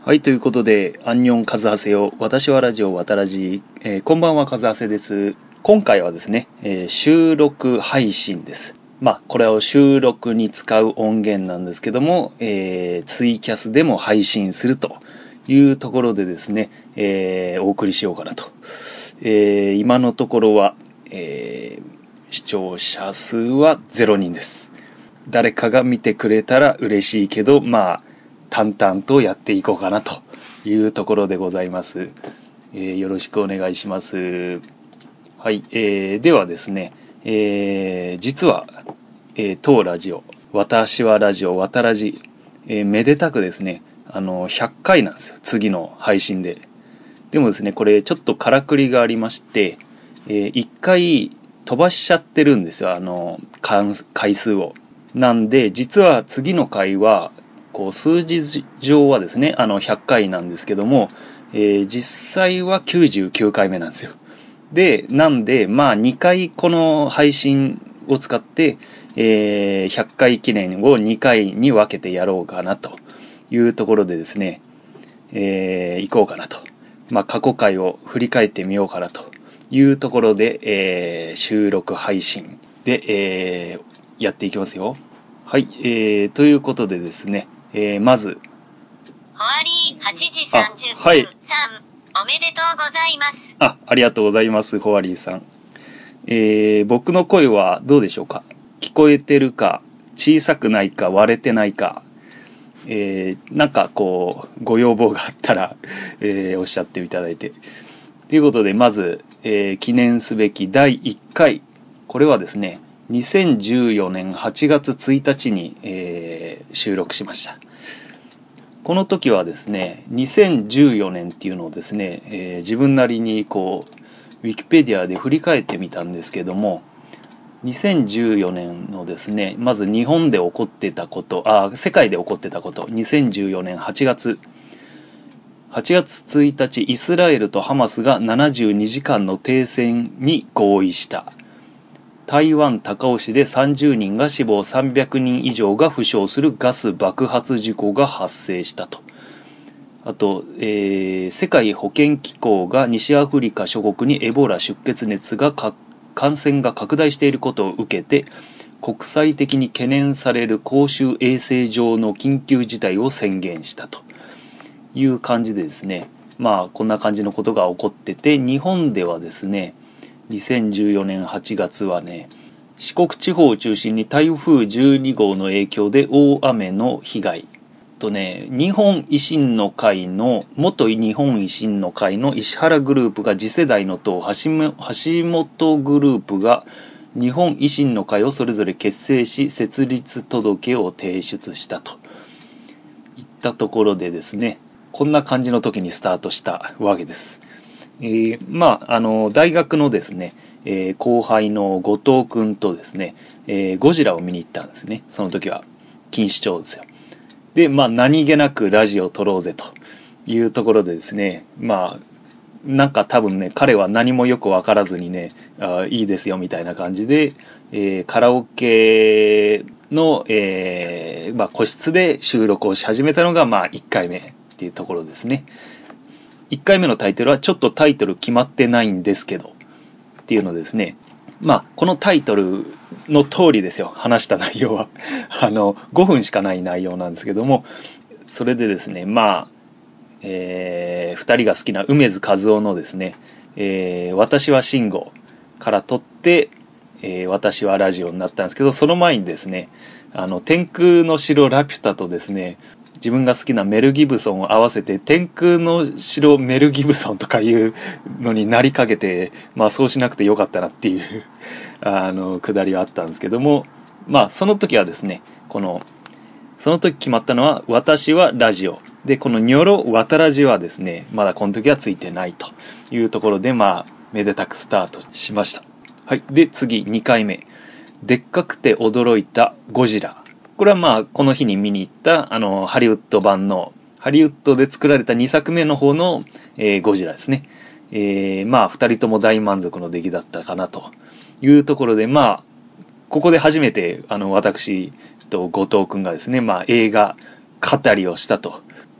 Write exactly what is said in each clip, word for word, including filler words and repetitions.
はい、ということで、アンニョンカズハセよ、私はラジオわたらじ、えー、こんばんはカズハセです。今回はですね、えー、収録配信です。まあ、これを収録に使う音源なんですけども、えー、ツイキャスでも配信するというところでですね、えー、お送りしようかなと。えー、今のところは、えー、視聴者数はゼロにんです。誰かが見てくれたら嬉しいけど、まあ、淡々とやっていこうかなというところでございます。えー、よろしくお願いします。はい、えー、ではですね、えー、実は、えー、当ラジオ、私はラジオ、わたらじ、えー、めでたくですね、あの、ひゃっかいなんですよ、次の配信で。でもですね、これちょっとからくりがありまして、えー、いっかい飛ばしちゃってるんですよ、あの、回数を。なんで、実は次の回は、こう数字上はですね、あのひゃっかいなんですけども、えー、実際はきゅうじゅうきゅうかいめなんですよ。で、なんで、まあにかいこの配信を使って、えー、ひゃっかい記念をにかいに分けてやろうかなというところでですね、えー、行こうかなと。まあ過去回を振り返ってみようかなというところで、えー、収録配信で、えー、やっていきますよ。はい、えー、ということでですね、えー、まずホワリーはちじさんじゅっぷん、 はい、 さんおめでとうございます。 あ、ありがとうございます、ホワリーさん。えー、僕の声はどうでしょうか。聞こえてるか、小さくないか、割れてないか、えー、なんかこうご要望があったら、えー、おっしゃっていただいて。ということで、まず、えー、記念すべきだいいっかい、これはですね、にせんじゅうよねんはちがつついたちに、えー、収録しました。この時はですね、にせんじゅうよねんっていうのをですね、えー、自分なりにこうウィキペディアで振り返ってみたんですけども、にせんじゅうよねんのですね、まず日本で起こってたこと、あ、世界で起こってたこと、にせんじゅうよねんはちがつはちがつついたち、イスラエルとハマスがななじゅうにじかんの停戦に合意した。台湾高雄市でさんじゅうにんが死亡、さんびゃくにん以上が負傷するガス爆発事故が発生したと。あと、えー、世界保健機構が西アフリカ諸国にエボラ出血熱が感染が拡大していることを受けて、国際的に懸念される公衆衛生上の緊急事態を宣言したという感じでですね、まあこんな感じのことが起こってて、日本ではですね、にせんじゅうよねんはちがつはね、四国地方を中心に台風じゅうにごうの影響で大雨の被害とね、日本維新の会の元日本維新の会の石原グループが次世代の党、橋本グループが日本維新の会をそれぞれ結成し、設立届を提出したといったところでですね、こんな感じの時にスタートしたわけです。えー、まああの大学のですね、えー、後輩の後藤くんとですね、えー、ゴジラを見に行ったんですね。その時は錦糸町ですよ。で、まあ何気なくラジオを撮ろうぜというところでですね、まあなんか多分ね、彼は何もよく分からずにね、あ、いいですよみたいな感じで、えー、カラオケの、えーまあ、個室で収録をし始めたのがまあいっかいめっていうところですね。いっかいめのタイトルはちょっとタイトル決まってないんですけどっていうのですね、まあこのタイトルの通りですよ、話した内容はあのごふんしかない内容なんですけども、それでですね、まあ、えー、ふたりが好きな梅津和夫のですね、えー、私は慎吾から取って、えー、私はラジオになったんですけど、その前にですね、あの天空の城ラピュタとですね、自分が好きなメル・ギブソンを合わせて天空の城メル・ギブソンとかいうのになりかけて、まあそうしなくてよかったなっていうあのくだりはあったんですけども、まあその時はですね、このその時決まったのは私はラジオで、このニョロワタラジはですね、まだこの時はついてないというところで、まあめでたくスタートしました。はい。で次にかいめ、でっかくて驚いたゴジラ。これはまあこの日に見に行ったあのハリウッド版のハリウッドで作られたにさくめの方の、えー、ゴジラですね。えー、まあふたりとも大満足の出来だったかなというところで、まあここで初めてあの私と後藤くんがですね、まあ映画語りをしたと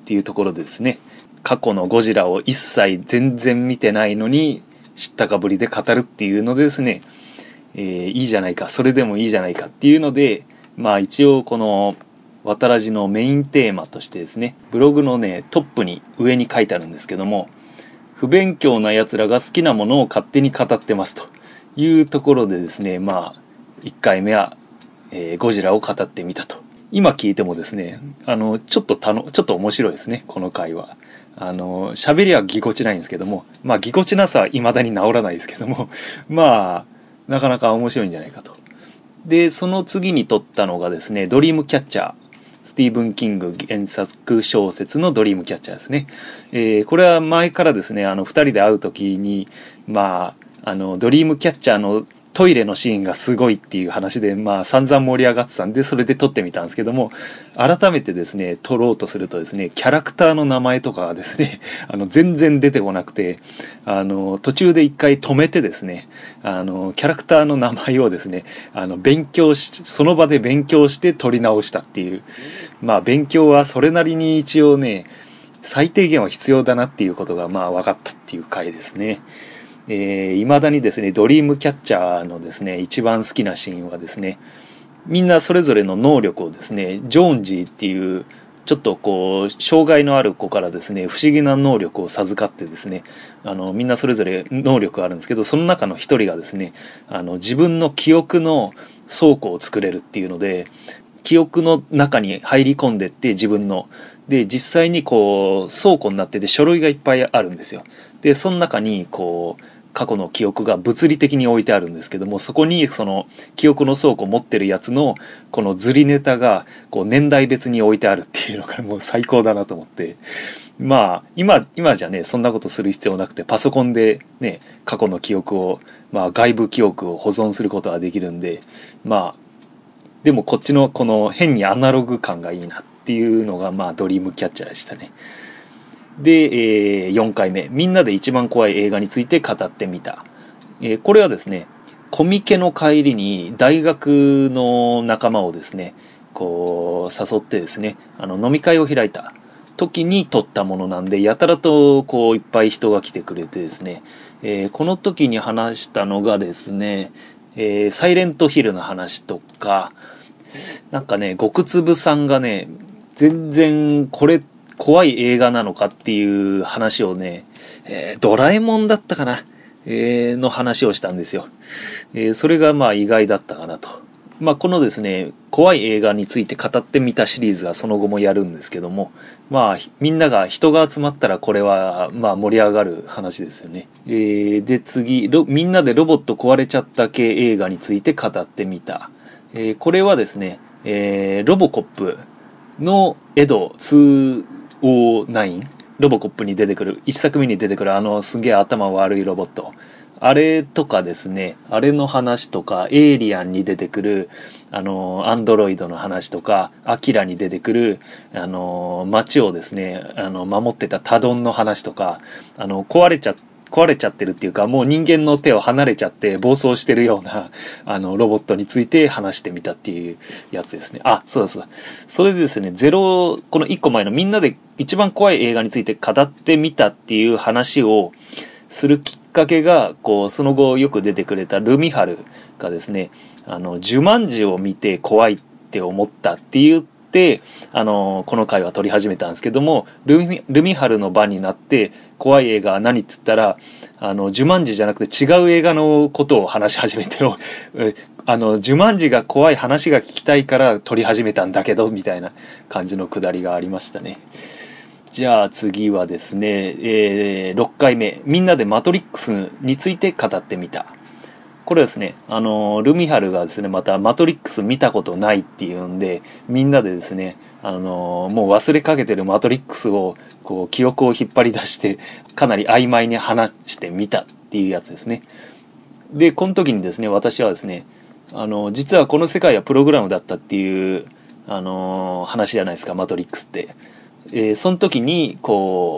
っていうところでですね、過去のゴジラを一切全然見てないのに知ったかぶりで語るっていうのでですね、えー、いいじゃないか、それでもいいじゃないかっていうので、まあ一応このわたらじのメインテーマとしてですね、ブログのねトップに上に書いてあるんですけども、不勉強な奴らが好きなものを勝手に語ってますというところでですね、まあいっかいめは、えー、ゴジラを語ってみたと。今聞いてもですね、あのちょっとたのちょっと面白いですね、この回は。あの喋りはぎこちないんですけども、まあぎこちなさは未だに治らないですけども、まあなかなか面白いんじゃないかと。でその次に撮ったのがですね、ドリームキャッチャー、スティーブン・キング原作小説のドリームキャッチャーですね。えー、これは前からですね、あのふたりで会う時に、まああのドリームキャッチャーのトイレのシーンがすごいっていう話で、まあ散々盛り上がってたんで、それで撮ってみたんですけども、改めてですね撮ろうとするとですね、キャラクターの名前とかがですね、あの全然出てこなくて、あの途中で一回止めてですね、あのキャラクターの名前をですね、あの勉強しその場で勉強して撮り直したっていう、まあ勉強はそれなりに一応ね最低限は必要だなっていうことがまあ分かったっていう回ですね。えー、未だにですねドリームキャッチャーのですね一番好きなシーンはですね、みんなそれぞれの能力をですね、ジョーンジーっていうちょっとこう障害のある子からですね不思議な能力を授かってですね、あのみんなそれぞれ能力があるんですけど、その中の一人がですね、あの自分の記憶の倉庫を作れるっていうので、記憶の中に入り込んでって自分ので実際にこう倉庫になってて書類がいっぱいあるんですよ。でその中にこう過去の記憶が物理的に置いてあるんですけども、そこにその記憶の倉庫を持ってるやつのこのズリネタがこう年代別に置いてあるっていうのがもう最高だなと思って、まあ今今じゃねそんなことする必要なくて、パソコンでね過去の記憶を、まあ外部記憶を保存することができるんで、まあでもこっちのこの変にアナログ感がいいなっていうのがまあドリームキャッチャーでしたね。で、えー、よんかいめ、みんなで一番怖い映画について語ってみた。えー、これはですね、コミケの帰りに大学の仲間をですね、こう誘ってですね、あの飲み会を開いた時に撮ったものなんで、やたらとこういっぱい人が来てくれてですね、えー、この時に話したのがですね、えー、サイレントヒルの話とか、なんかね、極粒さんがね、全然これ怖い映画なのかっていう話をね、えー、ドラえもんだったかな、えー、の話をしたんですよ。えー、それがまあ意外だったかなと。まあこのですね、怖い映画について語ってみたシリーズはその後もやるんですけども、まあみんなが人が集まったらこれはまあ盛り上がる話ですよね。えー、で次、みんなでロボット壊れちゃった系映画について語ってみた。えー、これはですね、えー、ロボコップのエドにじゅうきゅう、ロボコップに出てくるいっさくめに出てくるあのすげえ頭悪いロボット、あれとかですね、あれの話とか、エイリアンに出てくるあのアンドロイドの話とか、アキラに出てくるあの街をですね、あの守ってたタドンの話とか、あの壊れちゃ壊れちゃってるっていうか、もう人間の手を離れちゃって暴走してるようなあのロボットについて話してみたっていうやつですね。あ、そうです。それでですね、ゼロ、このいっこまえのみんなで一番怖い映画について語ってみたっていう話をするきっかけが、こうその後よく出てくれたルミハルがですね、あのジュマンジを見て怖いって思ったっていうで、あのこの回は撮り始めたんですけども、ルミ、ルミハルの番になって怖い映画は何って言ったら、あのジュマンジじゃなくて違う映画のことを話し始めてあのジュマンジが怖い話が聞きたいから撮り始めたんだけどみたいな感じのくだりがありましたね。じゃあ次はですね、えー、ろっかいめ、みんなでマトリックスについて語ってみた。これですね、あのルミハルがですね、またマトリックス見たことないっていうんで、みんなでですね、あのもう忘れかけてるマトリックスをこう記憶を引っ張り出してかなり曖昧に話してみたっていうやつですね。でこの時にですね、私はですね、あの実はこの世界はプログラムだったっていうあの話じゃないですか、マトリックスって。えー、その時にこう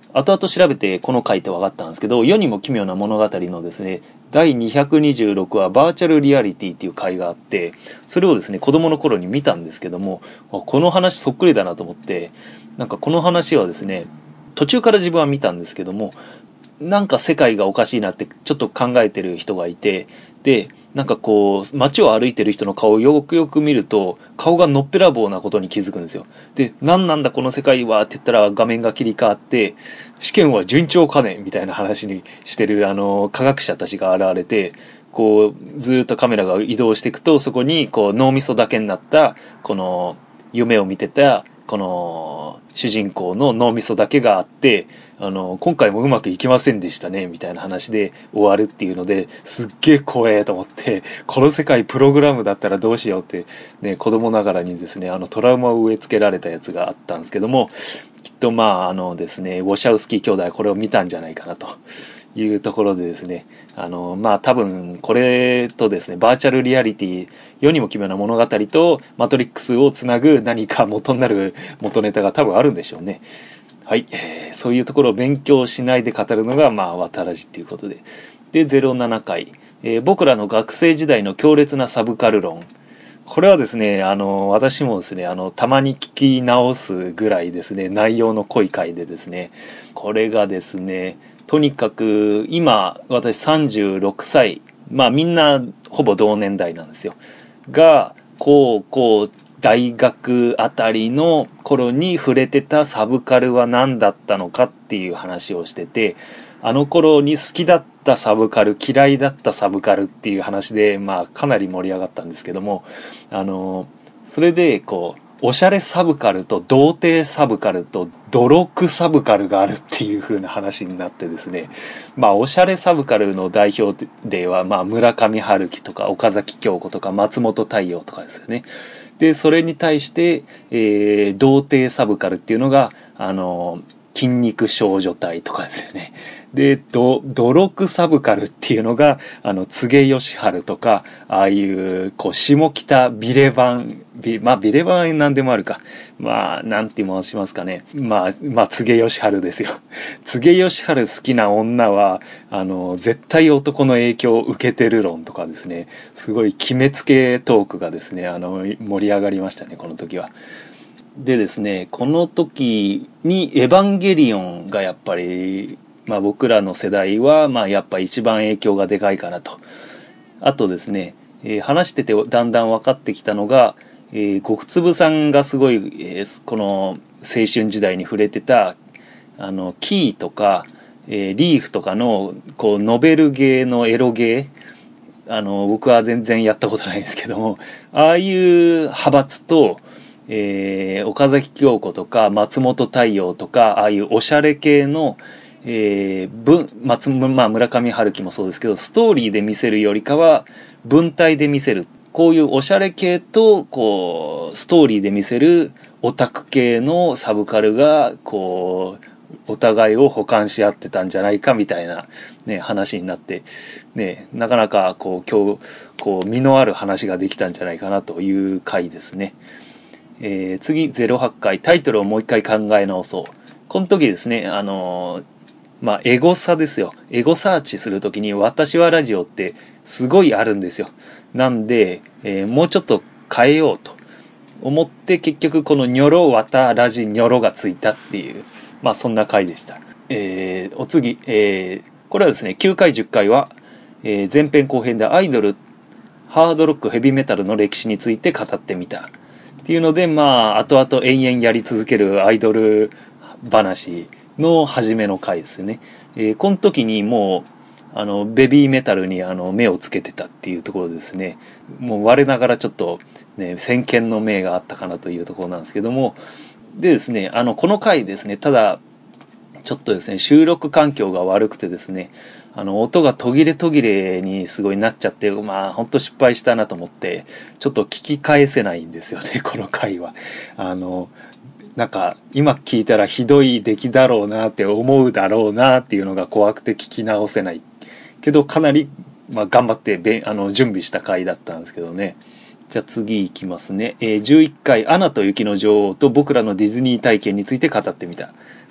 後々調べてこの回って分かったんですけど、世にも奇妙な物語のですねだいにひゃくにじゅうろくわバーチャルリアリティっていう回があって、それをですね子供の頃に見たんですけども、この話そっくりだなと思って、なんかこの話はですね途中から自分は見たんですけども、なんか世界がおかしいなってちょっと考えてる人がいて、でなんかこう街を歩いてる人の顔をよくよく見ると顔がのっぺらぼうなことに気づくんですよ。で何なんだこの世界はって言ったら画面が切り替わって、試験は順調かねみたいな話にしてるあの科学者たちが現れて、こうずっとカメラが移動していくと、そこにこう脳みそだけになったこの夢を見てたこの主人公の脳みそだけがあって、あの今回もうまくいきませんでしたねみたいな話で終わるっていうので、すっげえ怖えと思って、この世界プログラムだったらどうしようってね、子供ながらにですねあのトラウマを植え付けられたやつがあったんですけども、きっとまああのですねウォシャウスキー兄弟はこれを見たんじゃないかなというところでですね、あのまあ多分これとですねバーチャルリアリティ世にも奇妙な物語とマトリックスをつなぐ何か元になる元ネタが多分あるんでしょうね。はい、えー、そういうところを勉強しないで語るのがまあわたらじっていうことで、でゼロななかい、えー、僕らの学生時代の強烈なサブカル論。これはですねあの私もですねあのたまに聞き直すぐらいですね内容の濃い回でですね、これがですねとにかく今私さんじゅうろくさい、まあみんなほぼ同年代なんですよが、高校大学あたりの頃に触れてたサブカルは何だったのかっていう話をしてて、あの頃に好きだったサブカル、嫌いだったサブカルっていう話で、まあかなり盛り上がったんですけども、あのそれでこうおしゃれサブカルと童貞サブカルとドロクサブカルがあるっていう風な話になってですね、まあおしゃれサブカルの代表例はまあ村上春樹とか岡崎京子とか松本太陽とかですよね。でそれに対して、えー、童貞サブカルっていうのがあの筋肉少女隊とかですよね。でドドロクサブカルっていうのがあの柘植義治とか、ああいうこう下北ビレバンビまあビレバンなんでもあるか、まあなんて申しますかね、まあまあ柘植義治ですよ。柘植義治好きな女はあの絶対男の影響を受けてる論とかですね、すごい決めつけトークがですねあの盛り上がりましたねこの時は。でですねこの時にエヴァンゲリオンがやっぱりまあ僕らの世代はまあやっぱ一番影響がでかいかなと。あとですね、えー、話しててだんだん分かってきたのが、えー、極粒さんがすごい、えー、この青春時代に触れてたあのキーとか、えー、リーフとかのこうノベルゲーのエロゲー、あの僕は全然やったことないんですけども、ああいう派閥とえー、岡崎京子とか松本太陽とかああいうおしゃれ系の、えー、文松、まあ、村上春樹もそうですけどストーリーで見せるよりかは文体で見せる、こういうおしゃれ系とこうストーリーで見せるオタク系のサブカルがこうお互いを補完し合ってたんじゃないかみたいな、ね、話になって、ね、なかなかこう今日こう身のある話ができたんじゃないかなという回ですね。えー、次ゼロはちかいタイトルをもう一回考え直そう。この時ですねあのー、まあエゴサですよ。エゴサーチする時に私はラジオってすごいあるんですよ。なんで、えー、もうちょっと変えようと思って結局このニョロワタラジニョロがついたっていう、まあそんな回でした。えー、お次、えー、これはですねきゅうかいじゅっかいは、えー、前編後編でアイドルハードロックヘビーメタルの歴史について語ってみたっていうので、まあ後々延々やり続けるアイドル話の初めの回ですよね。えー、この時にもうあのベビーメタルにあの目をつけてたっていうところですね、もう我ながらちょっとね先見の明があったかなというところなんですけども、でですねあのこの回ですね、ただちょっとですね収録環境が悪くてですねあの音が途切れ途切れにすごいなっちゃって、まあ本当失敗したなと思ってちょっと聞き返せないんですよねこの回は。あのなんか今聞いたらひどい出来だろうなって思うだろうなっていうのが怖くて聞き直せないけど、かなり、まあ、頑張ってべあの準備した回だったんですけどね。じゃあ次いきますね、えー、じゅういっかいアナと雪の女王と僕らのディズニー体験について語ってみた。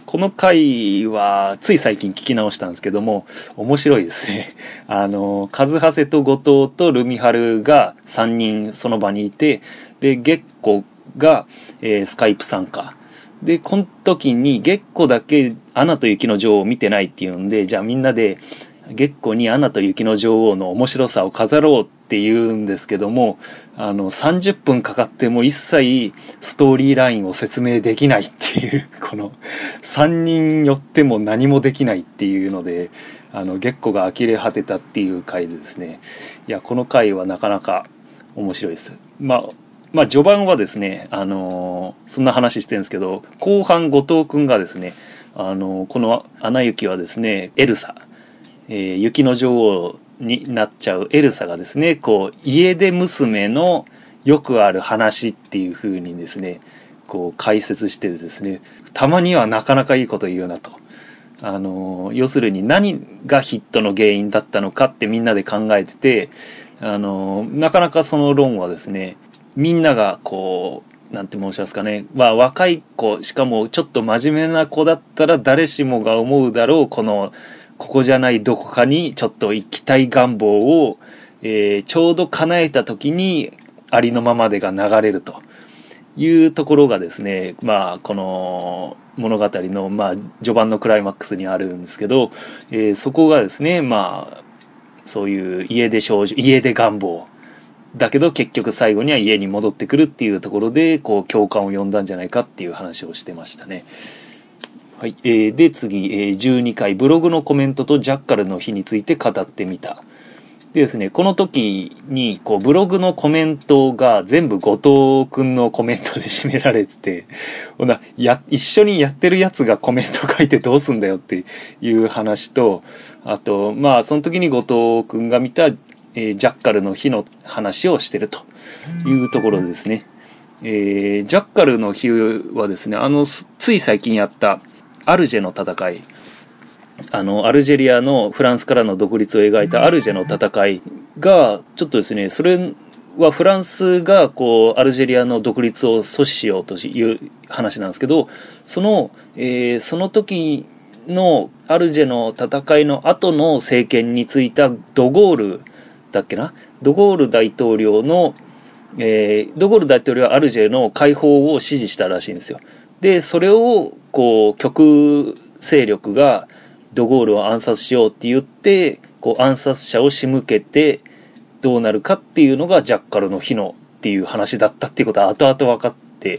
この回はつい最近聞き直したんですけども面白いですね。あのカズハセと後藤とルミハルがさんにんその場にいて、で月子が、えー、スカイプ参加で、この時に月子だけアナと雪の女王を見てないっていうんで、じゃあみんなで月子にアナと雪の女王の面白さを飾ろうって言うんですけども、あのさんじゅっぷんかかっても一切ストーリーラインを説明できないっていう、このさんにん寄っても何もできないっていうので、あの月子が呆れ果てたっていう回でですね、いやこの回はなかなか面白いです。まあまあ序盤はですね、あのー、そんな話してるんですけど、後半後藤くんがですね、あのー、このアナ雪はですねエルサ、えー、雪の女王になっちゃうエルサがですね、こう家出娘のよくある話っていう風にですねこう解説してですね、たまにはなかなかいいこと言うなと、あの要するに何がヒットの原因だったのかってみんなで考えてて、あのなかなかその論はですね、みんながこうなんて申しますかね、まあ若い子、しかもちょっと真面目な子だったら誰しもが思うだろう、このここじゃないどこかにちょっと行きたい願望を、えー、ちょうど叶えた時にありのままでが流れるというところがですね、まあこの物語のまあ序盤のクライマックスにあるんですけど、えー、そこがですね、まあそういう家出少女、家出願望だけど結局最後には家に戻ってくるっていうところでこう共感を呼んだんじゃないかっていう話をしてましたね。はい、えー、で次、えー、じゅうにかいブログのコメントとジャッカルの日について語ってみた。でですね、この時にこうブログのコメントが全部後藤くんのコメントで占められてて、ほなや一緒にやってるやつがコメント書いてどうすんだよっていう話と、あとまあその時に後藤くんが見た、えー、ジャッカルの日の話をしてるというところですね。えー、ジャッカルの日はですね、あのつい最近やったアルジェの戦い、あのアルジェリアのフランスからの独立を描いたアルジェの戦いがちょっとですね、それはフランスがこうアルジェリアの独立を阻止しようという話なんですけど、その、えー、その時のアルジェの戦いの後の政権に就いたドゴールだっけな、ドゴール大統領の、えー、ドゴール大統領はアルジェの解放を支持したらしいんですよ。でそれをこう極右勢力がドゴールを暗殺しようって言ってこう暗殺者を仕向けてどうなるかっていうのがジャッカルの日のっていう話だったっていうことは後々分かって、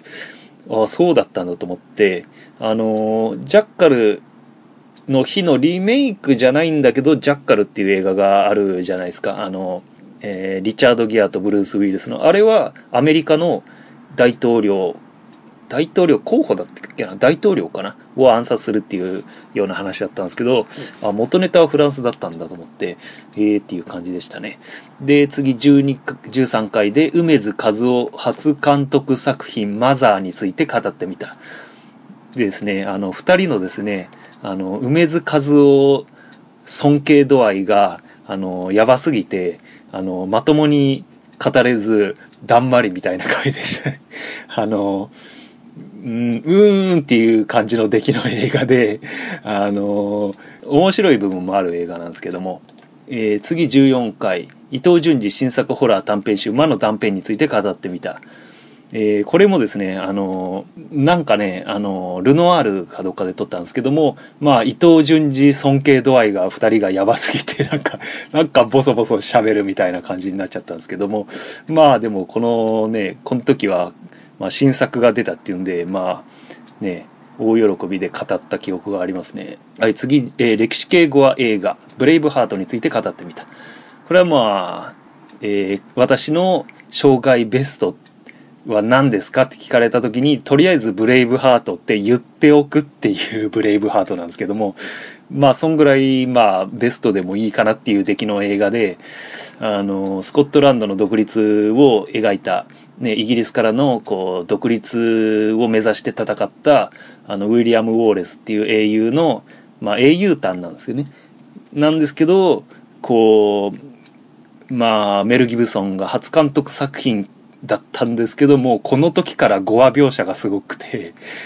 ああそうだったんだと思って、あのー、ジャッカルの日のリメイクじゃないんだけどジャッカルっていう映画があるじゃないですか。あの、えー、リチャード・ギアとブルース・ウィルスの、あれはアメリカの大統領大統領候補だったっけな、大統領かなを暗殺するっていうような話だったんですけど、あ元ネタはフランスだったんだと思って、えーっていう感じでしたね。で次じゅうに、じゅうさんかいで梅津和夫初監督作品マザーについて語ってみた。でですね、あのふたりのですね、あの梅津和夫尊敬度合いがあのやばすぎて、あのまともに語れずだんまりみたいな回でしたね。あのうん、うーんっていう感じの出来の映画で、あの面白い部分もある映画なんですけども、えー、次じゅうよんかい伊藤潤二新作ホラー短編集魔の断片について語ってみた。えー、これもですね、あのなんかね、あのルノアールかどっかで撮ったんですけども、まあ伊藤潤二尊敬度合いがふたりがやばすぎてなんかなんかボソボソ喋るみたいな感じになっちゃったんですけども、まあでもこのねこの時はまあ、新作が出たっていうんで、まあね、大喜びで語った記憶がありますね。はい、次、えー、歴史系語話映画ブレイブハートについて語ってみた。これはまあ、えー、私の生涯ベストは何ですかって聞かれた時にとりあえずブレイブハートって言っておくっていうブレイブハートなんですけども、まあそんぐらいまあベストでもいいかなっていう出来の映画で、あのスコットランドの独立を描いたね、イギリスからのこう独立を目指して戦ったあのウィリアム・ウォーレスっていう英雄の、まあ、英雄譚なんですよね。なんですけどこうまあメル・ギブソンが初監督作品だったんですけども、この時から語話描写がすごくて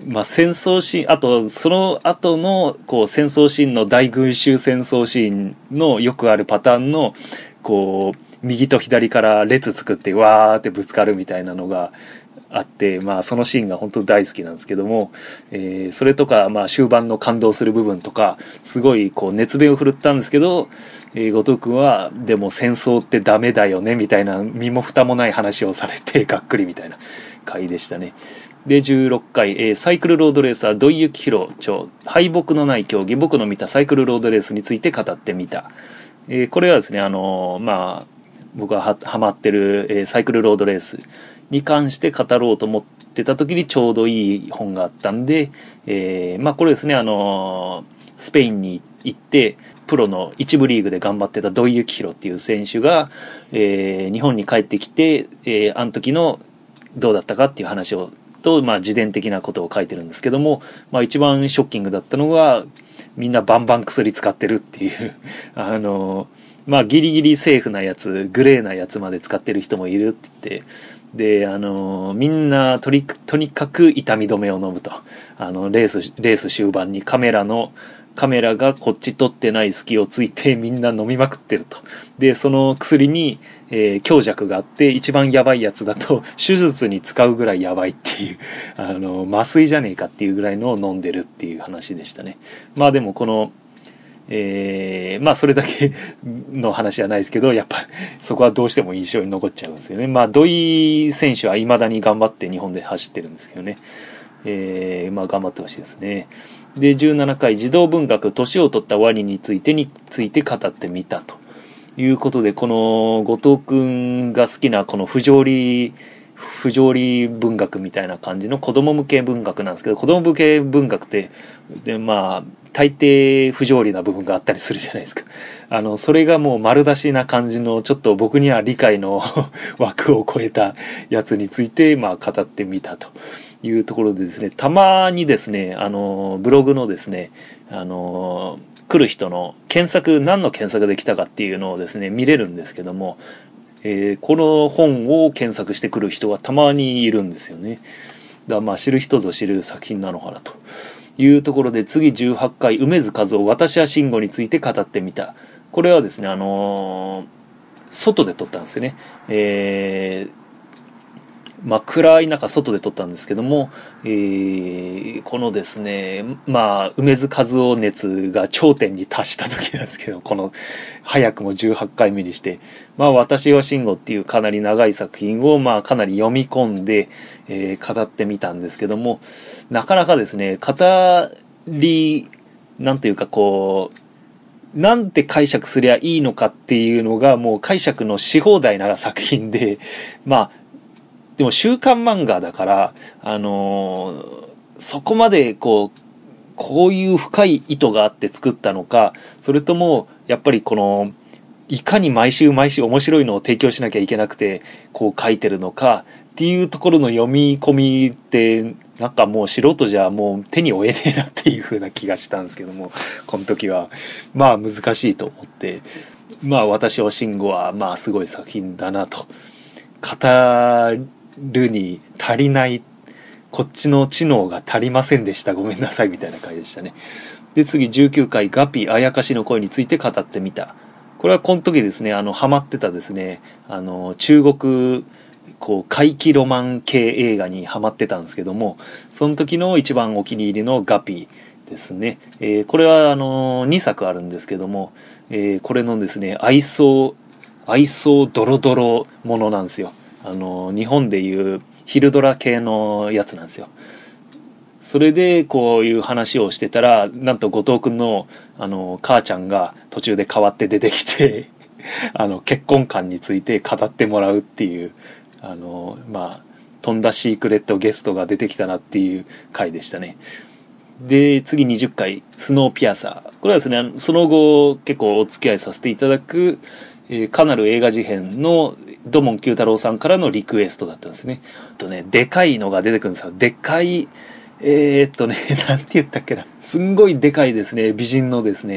まあ、戦争シーン、あとその後のこう戦争シーンの大群衆戦争シーンのよくあるパターンのこう右と左から列作ってわーってぶつかるみたいなのがあって、まあ、そのシーンが本当大好きなんですけども、えー、それとか、まあ、終盤の感動する部分とかすごいこう熱弁を振るったんですけど、えー、後藤君はでも戦争ってダメだよねみたいな身も蓋もない話をされてがっくりみたいな回でしたね。でじゅうろっかい、えー、サイクルロードレーサー土井幸宏著敗北のない競技僕の見たサイクルロードレースについて語ってみた、えー、これはですねあのー、まあ僕が は, はまってる、えー、サイクルロードレースに関して語ろうと思ってた時にちょうどいい本があったんで、えー、まあこれですねあのー、スペインに行ってプロの一部リーグで頑張ってた土井幸宏っていう選手が、えー、日本に帰ってきて、えー、あの時のどうだったかっていう話をと、まあ、自伝的なことを書いてるんですけども、まあ、一番ショッキングだったのがみんなバンバン薬使ってるっていうあのまあギリギリセーフなやつグレーなやつまで使ってる人もいるって言ってであのみんなとにとにかく痛み止めを飲むとあのレースレース終盤にカメラのカメラがこっち撮ってない隙をついてみんな飲みまくってると。でその薬に、えー、強弱があって一番やばいやつだと手術に使うぐらいやばいっていうあの麻酔じゃねえかっていうぐらいのを飲んでるっていう話でしたね。まあでもこのえー、まあそれだけの話じゃないですけどやっぱそこはどうしても印象に残っちゃうんですよね。まあ土井選手は未だに頑張って日本で走ってるんですけどね、えー、まあ頑張ってほしいですね。でじゅうななかい児童文学年を取ったワニについてについて語ってみたということでこの後藤くんが好きなこの不条理不条理文学みたいな感じの子供向け文学なんですけど子供向け文学ってでまあ大抵不条理な部分があったりするじゃないですか。あのそれがもう丸出しな感じのちょっと僕には理解の枠を超えたやつについてまあ語ってみたというところでですねたまにですねあのブログのですねあの来る人の検索何の検索で来たかっていうのをですね見れるんですけども、えー、この本を検索してくる人がたまにいるんですよね。だからまあ知る人ぞ知る作品なのかなというところで次じゅうはちかい梅津和夫私は慎吾について語ってみた。これはですねあのー、外で撮ったんですよね。えーまあ、暗い中外で撮ったんですけども、えー、このですねまあ梅津和夫熱が頂点に達した時なんですけどこの早くもじゅうはちかいめにしてまあ私は慎吾っていうかなり長い作品をまあかなり読み込んで、えー、語ってみたんですけどもなかなかですね語りなんていうかこうなんて解釈すりゃいいのかっていうのがもう解釈のし放題な作品でまあでも週刊漫画だからあのー、そこまでこうこういう深い意図があって作ったのかそれともやっぱりこのいかに毎週毎週面白いのを提供しなきゃいけなくてこう書いてるのかっていうところの読み込みってなんかもう素人じゃもう手に負えねえなっていう風な気がしたんですけどもこの時はまあ難しいと思ってまあ私は慎吾はまあすごい作品だなと語るに足りないこっちの知能が足りませんでしたごめんなさいみたいな回でしたね。で次じゅうきゅうかいガピあやかしの声について語ってみた。これはこの時ですねあのハマってたですねあの中国こう怪奇ロマン系映画にハマってたんですけどもその時の一番お気に入りのガピですね、えー、これはあのにさくあるんですけども、えー、これのですね愛想愛想ドロドロものなんですよ。あの日本でいう昼ドラ系のやつなんですよ。それでこういう話をしてたらなんと後藤くんのあの母ちゃんが途中で変わって出てきてあの結婚観について語ってもらうっていうあのまあとんだシークレットゲストが出てきたなっていう回でしたね。で次にじゅっかいスノーピアサーこれはですねその後結構お付き合いさせていただくえー、かなる映画事変の土門九太郎さんからのリクエストだったんですね。あとねでかいのが出てくるんですよ。でかいえー、っとねなんて言ったっけなすんごいでかいですね美人のですね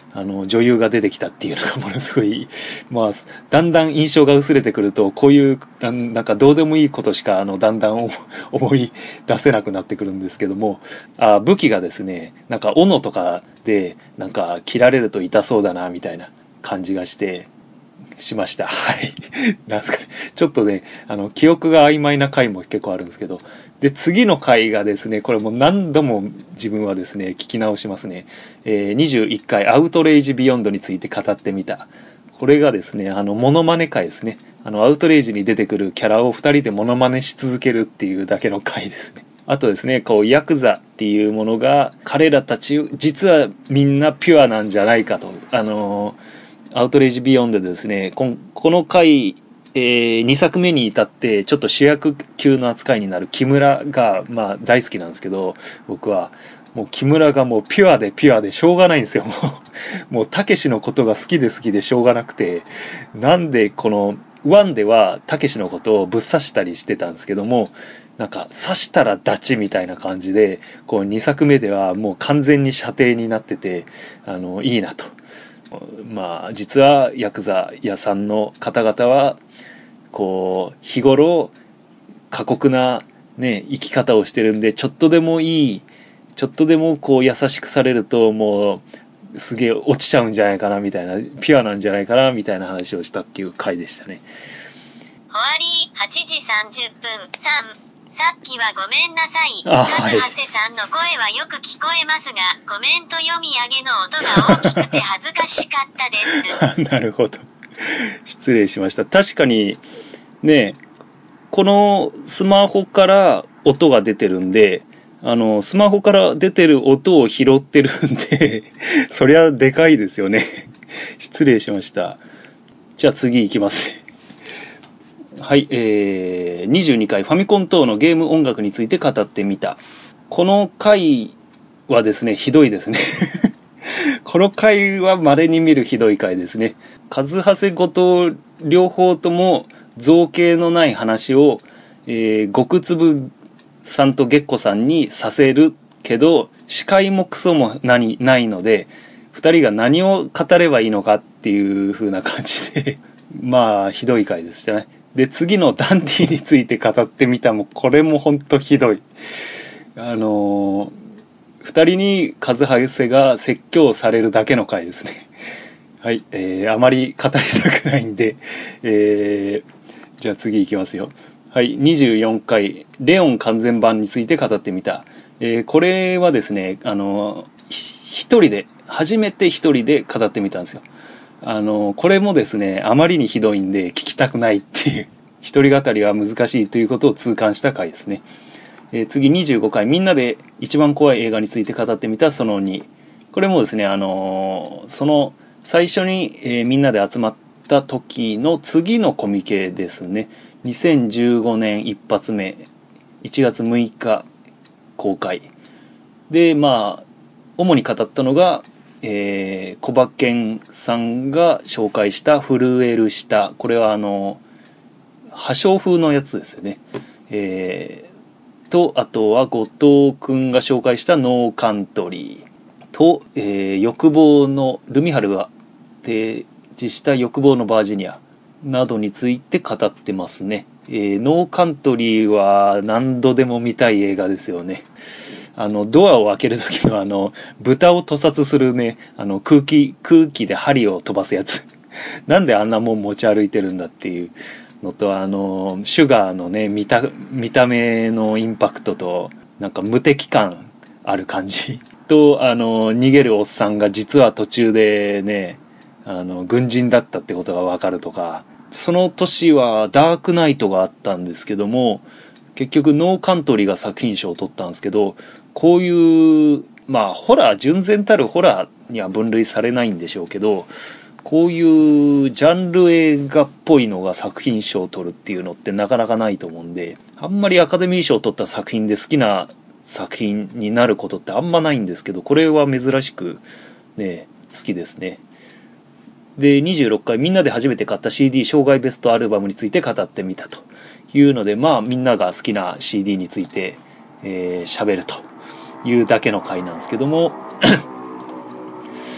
あの女優が出てきたっていうのがものすごい、まあだんだん印象が薄れてくるとこういうなんかどうでもいいことしかあのだんだん思い出せなくなってくるんですけども、あ武器がですねなんか斧とかでなんか切られると痛そうだなみたいな感じがしてしました。はいなんすかね、ちょっとねあの記憶が曖昧な回も結構あるんですけど、で次の回がですねこれも何度も自分はですね聞き直しますね、えー、にじゅういっかいアウトレイジビヨンドについて語ってみた。これがですねあのモノマネ回ですね。あのアウトレイジに出てくるキャラをふたりでモノマネし続けるっていうだけの回ですね。あとですねこうヤクザっていうものが彼らたち実はみんなピュアなんじゃないかと、あのーアウトレイジビヨンドでですね こ, この回、えー、にさくめに至ってちょっと主役級の扱いになる木村が、まあ、大好きなんですけど、僕はもう木村がもうピュアでピュアでしょうがないんですよ。もうもうたけしのことが好きで好きでしょうがなくて、なんでこのワンではたけしのことをぶっ刺したりしてたんですけども、なんか刺したらダチみたいな感じでこうにさくめではもう完全に射程になってて、あのいいなと。まあ実はヤクザ屋さんの方々はこう日頃過酷なね生き方をしてるんで、ちょっとでもいいちょっとでもこう優しくされるともうすげえ落ちちゃうんじゃないかなみたいな、ピュアなんじゃないかなみたいな話をしたっていう回でしたね。 ホワリーはちじさんじゅっぷんさん、さっきはごめんなさい。 あ、 カズハセさんの声はよく聞こえますが、コメント読み上げの音が大きくて恥ずかしかったです。 なるほど。失礼しました。確かにね、このスマホから音が出てるんで、あのスマホから出てる音を拾ってるんでそりゃでかいですよね。失礼しました。じゃあ次行きますね。はい、えー、にじゅうにかいファミコン等のゲーム音楽について語ってみた。この回はですねひどいですねこの回は稀に見るひどい回ですね。カズハセ後藤両方とも造形のない話を、えー、極粒さんと月子さんにさせるけど視界もクソも何ないのでふたりが何を語ればいいのかっていう風な感じでまあひどい回でしたね。で次のダンディについて語ってみたもこれもほんとひどい。あのー、ふたりにカズハセが説教されるだけの回ですね。はい、えー、あまり語りたくないんで、えー、じゃあ次いきますよ。はい、にじゅうよんかいレオン完全版について語ってみた。えー、これはですねあの一人で初めて一人で語ってみたんですよ。あのこれもですねあまりにひどいんで聞きたくないっていう一人語りは難しいということを痛感した回ですね。えー、次にじゅうごかいみんなで一番怖い映画について語ってみたそのに。これもですねあのその最初に、えー、みんなで集まった時の次のコミケですね。にせんじゅうごねん一発目いちがつむいか公開で、まあ主に語ったのがえー、小馬健さんが紹介した震える舌、これはあの破傷風のやつですよね、えー、とあとは後藤くんが紹介したノーカントリーと、えー、欲望のルミハルが提示した欲望のバージニアなどについて語ってますね。えー、ノーカントリーは何度でも見たい映画ですよね。あのドアを開ける時のあの豚を屠殺するねあの空気空気で針を飛ばすやつなんであんなもん持ち歩いてるんだっていうのと、あのシュガーのね見た見た目のインパクトとなんか無敵感ある感じと、あの逃げるおっさんが実は途中でねあの軍人だったってことが分かるとか、その年はダークナイトがあったんですけども結局ノーカントリーが作品賞を取ったんですけど、こういうまあホラー純然たるホラーには分類されないんでしょうけど、こういうジャンル映画っぽいのが作品賞を取るっていうのってなかなかないと思うんで、あんまりアカデミー賞を取った作品で好きな作品になることってあんまないんですけど、これは珍しくね好きですね。でにじゅうろっかいみんなで初めて買った シーディー 生涯ベストアルバムについて語ってみたというので、まあみんなが好きな シーディー について喋、えー、るというだけの回なんですけども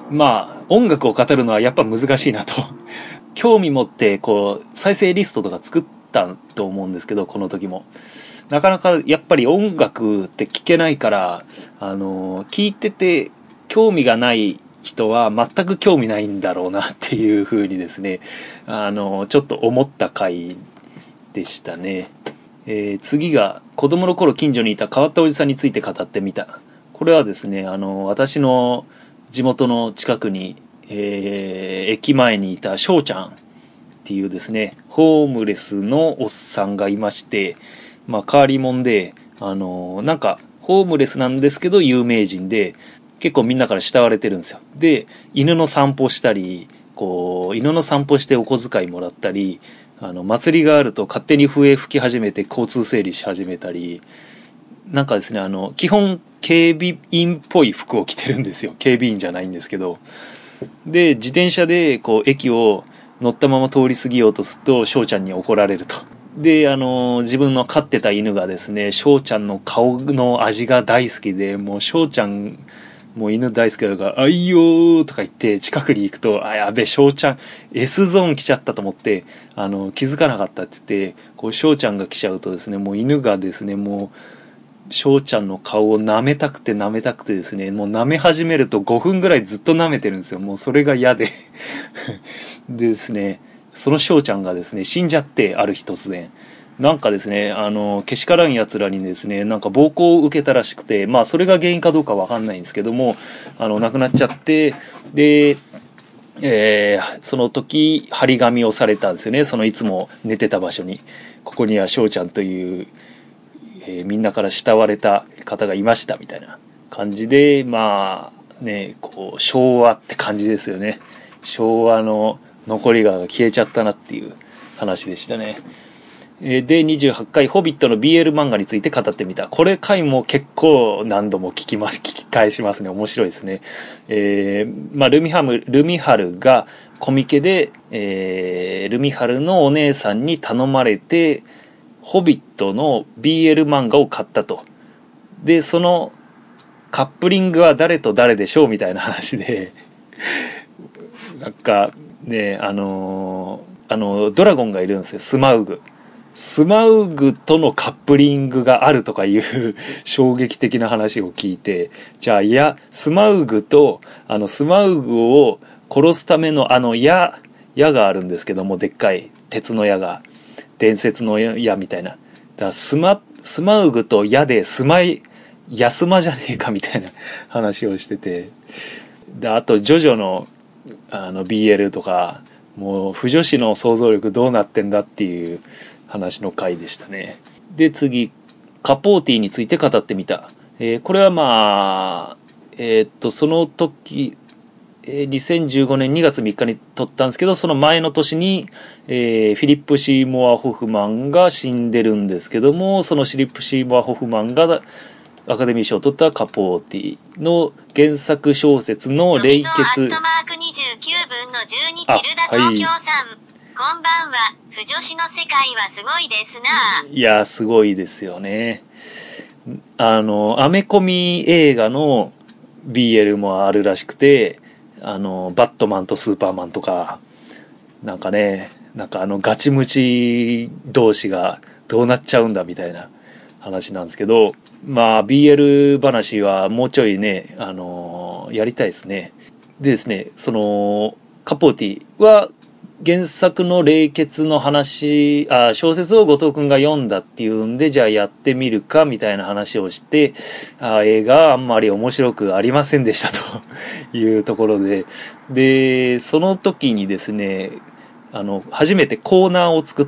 まあ音楽を語るのはやっぱ難しいなと興味持ってこう再生リストとか作ったと思うんですけど、この時もなかなかやっぱり音楽って聴けないから、あの聴いてて興味がない人は全く興味ないんだろうなっていう風にですね、あのちょっと思った回でしたね。えー、次が子供の頃近所にいた変わったおじさんについて語ってみた。これはですね、あの私の地元の近くに、えー、駅前にいた翔ちゃんっていうですねホームレスのおっさんがいまして、まあ変わり者で、あのなんかホームレスなんですけど有名人で結構みんなから慕われてるんですよ。で犬の散歩したり、こう犬の散歩してお小遣いもらったり、あの祭りがあると勝手に笛吹き始めて交通整理し始めたり、なんかですね、あの基本警備員っぽい服を着てるんですよ。警備員じゃないんですけど、で自転車でこう駅を乗ったまま通り過ぎようとすると翔ちゃんに怒られると。であの自分の飼ってた犬がですね翔ちゃんの顔の味が大好きで、もう翔ちゃんもう犬大好きだからあいよーとか言って近くに行くと、あやべ翔ちゃん S ゾーン来ちゃったと思って、あの気づかなかったって言って、こう翔ちゃんが来ちゃうとですね、もう犬がですねもう翔ちゃんの顔を舐めたくて舐めたくてですね、もう舐め始めるとごふんぐらいずっと舐めてるんですよ。もうそれが嫌ででですね、その翔ちゃんがですね死んじゃって、ある日突然なんかですね、あのけしからんやつらにですねなんか暴行を受けたらしくて、まあそれが原因かどうかわかんないんですけども、あの亡くなっちゃって、で、えー、その時張り紙をされたんですよね。そのいつも寝てた場所に、ここには翔ちゃんという、えー、みんなから慕われた方がいましたみたいな感じで、まあね、こう昭和って感じですよね。昭和の残りが消えちゃったなっていう話でしたね。でにじゅうはちかいホビットの ビーエル 漫画について語ってみた。これ回も結構何度も聞きます聞き返しますね。面白いですね。えー、まあルミハムルミハルがコミケで、えー、ルミハルのお姉さんに頼まれてホビットの ビーエル 漫画を買ったと。でそのカップリングは誰と誰でしょうみたいな話でなんかね、あのー、あのドラゴンがいるんですよ。スマウグスマウグとのカップリングがあるとかいう衝撃的な話を聞いて、じゃあいやスマウグとあのスマウグを殺すためのあの矢矢があるんですけども、でっかい鉄の矢が伝説の矢みたいな、だからスマスマウグと矢でスマイヤスマじゃねえかみたいな話をしてて、であとジョジョのあの ビーエル とか、もう腐女子の想像力どうなってんだっていう話の回でしたね。で次カポーティについて語ってみた。えー、これはまあえー、っとその時、えー、にせんじゅうごねんにがつみっかに撮ったんですけど、その前の年に、えー、フィリップ・シーモア・ホフマンが死んでるんですけども、そのフィリップ・シーモア・ホフマンがアカデミー賞を取ったカポーティの原作小説の冷血。 アットマークにじゅうきゅうぶんのじゅうにチルダ東京さん、はい、こんばんは。腐女子の世界はすごいですな。 いやすごいですよね。あのアメコミ映画の ビーエル もあるらしくて、あのバットマンとスーパーマンとか、なんかね、なんかあのガチムチ同士がどうなっちゃうんだみたいな話なんですけど、まあ ビーエル 話はもうちょいね、あのやりたいですね。でですね、そのカポーティは原作の冷血の話、あ小説を後藤くんが読んだっていうんで、じゃあやってみるかみたいな話をして、あ映画あんまり面白くありませんでしたというところで、でその時にですね、あの初めてコーナーを作って、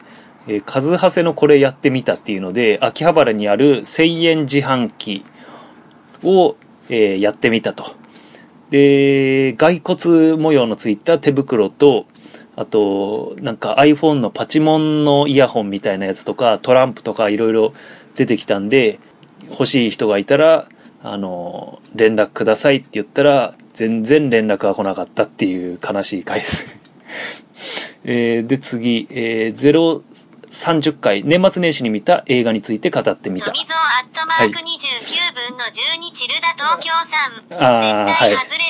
えー、カズハセのこれやってみたっていうので、秋葉原にあるせんえん自販機を、えー、やってみたと。で骸骨模様のついた手袋と、あとなんか iPhone のパチモンのイヤホンみたいなやつとかトランプとかいろいろ出てきたんで、欲しい人がいたらあの連絡くださいって言ったら全然連絡が来なかったっていう悲しい回ですえー、で次、えー、ゼロさんじゅっかい年末年始に見た映画について語ってみた。 富蔵アットマークにじゅうきゅうぶんのじゅうにチルダ東京さん、はい、絶対外れですよね。